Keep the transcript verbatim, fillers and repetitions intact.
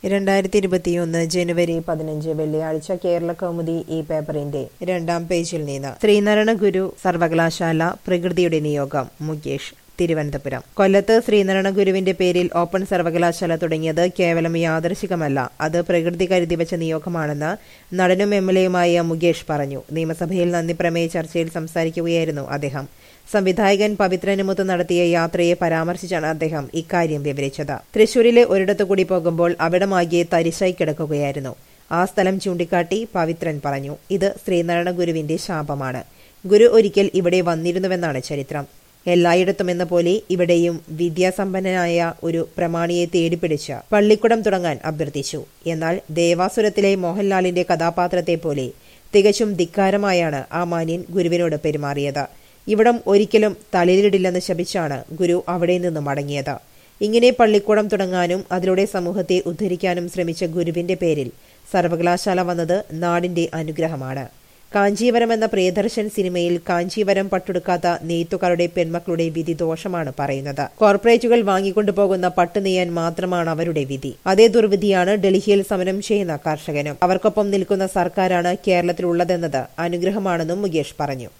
രണ്ടായിരത്തി ഇരുപത്തിയൊന്ന് ജനുവരി പതിനഞ്ച് വെള്ളിയാഴ്ച കേരള കൗമുദി ഈ പേപ്പറിന്റെ രണ്ടാം പേജിൽ നിന്ന് ശ്രീനാരായണ ഗുരു സർവകലാശാല പ്രകൃതിയുടെ നിയോഗം മുകേഷ് തിരുവനന്തപുരം. കൊല്ലത്ത് ശ്രീനാരായണ ഗുരുവിന്റെ പേരിൽ ഓപ്പൺ സർവകലാശാല തുടങ്ങിയത് കേവലം യാദൃശികമല്ല, അത് പ്രകൃതി കരുതി വെച്ച നിയോഗമാണെന്ന് നടനും എം എൽ എയുമായ മുകേഷ് പറഞ്ഞു. നിയമസഭയിൽ നന്ദി പ്രമേയ ചർച്ചയിൽ സംസാരിക്കുകയായിരുന്നു അദ്ദേഹം. സംവിധായകൻ പവിത്രനുമൊത്ത് നടത്തിയ യാത്രയെ പരാമർശിച്ചാണ് അദ്ദേഹം ഇക്കാര്യം വിവരിച്ചത്. തൃശൂരിലെ ഒരിടത്തു കൂടി പോകുമ്പോൾ അവിടമാകെ തരിശായി കിടക്കുകയായിരുന്നു. ആ സ്ഥലം ചൂണ്ടിക്കാട്ടി പവിത്രൻ പറഞ്ഞു, ഇത് ശ്രീനാരായണ ഗുരുവിന്റെ ശാപമാണ്. ഗുരു ഒരിക്കൽ ഇവിടെ വന്നിരുന്നുവെന്നാണ് ചരിത്രം. എല്ലായിടത്തും എന്ന പോലെ ഇവിടെയും വിദ്യാസമ്പന്നനായ ഒരു പ്രമാണിയെ തേടിപ്പിടിച്ച് പള്ളിക്കുടം തുടങ്ങാൻ അഭ്യർത്ഥിച്ചു. എന്നാൽ ദേവാസുരത്തിലെ മോഹൻലാലിന്റെ കഥാപാത്രത്തെ പോലെ തികച്ചും ധിക്കാരമായാണ് ആ മാന്യൻ ഗുരുവിനോട് പെരുമാറിയത്. ഇവിടം ഒരിക്കലും തളിരിടില്ലെന്ന് ശപിച്ചാണ് ഗുരു അവിടെ നിന്ന് മടങ്ങിയത്. ഇങ്ങനെ പള്ളിക്കൂടം തുടങ്ങാനും അതിലൂടെ സമൂഹത്തെ ഉദ്ധരിക്കാനും ശ്രമിച്ച ഗുരുവിന്റെ പേരിൽ സർവകലാശാല വന്നത് നാടിന്റെ അനുഗ്രഹമാണ്. കാഞ്ചീവരം എന്ന പ്രിയദർശൻ സിനിമയിൽ കാഞ്ചീവരം പട്ടുടുക്കാത്ത നെയ്ത്തുകാരുടെ പെൺമക്കളുടെ വിധി ദോഷമാണ് പറയുന്നത്. കോർപ്പറേറ്റുകൾ വാങ്ങിക്കൊണ്ടുപോകുന്ന പട്ട് നെയ്യാൻ മാത്രമാണ് അവരുടെ വിധി. അതേ ദുർവിധിയാണ് ഡൽഹിയിൽ സമരം ചെയ്യുന്ന കർഷകനും. അവർക്കൊപ്പം നിൽക്കുന്ന സർക്കാരാണ് കേരളത്തിലുള്ളതെന്നത് അനുഗ്രഹമാണെന്നും മുകേഷ് പറഞ്ഞു.